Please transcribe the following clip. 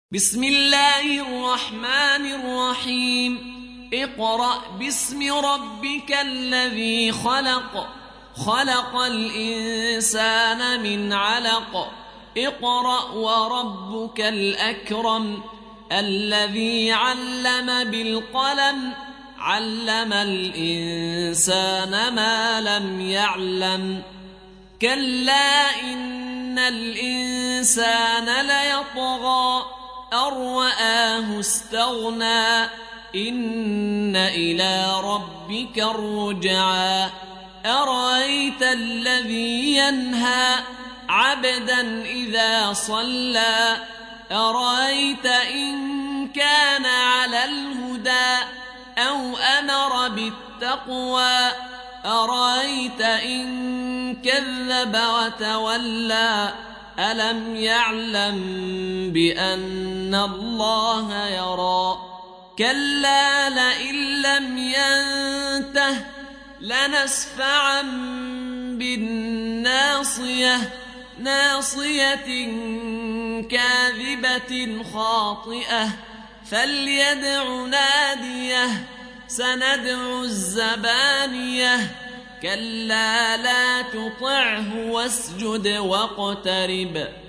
بسم الله الرحمن الرحيم اقرأ باسم ربك الذي خلق خلق الإنسان من علق اقرأ وربك الأكرم الذي علم بالقلم علم الإنسان ما لم يعلم كلا إن الإنسان ليطغى أن رآه استغنى إن إلى ربك الرجعى أرأيت الذي ينهى عبدا إذا صلى أرأيت إن كان على الهدى أو أمر بالتقوى أرأيت إن كذب وتولى ألم يعلم بأن الله يرى كلا لئن لم ينته لنسفعا بالناصية ناصية كاذبة خاطئة فليدع ناديه سندع الزبانية كلا لا تطعه واسجد واقترب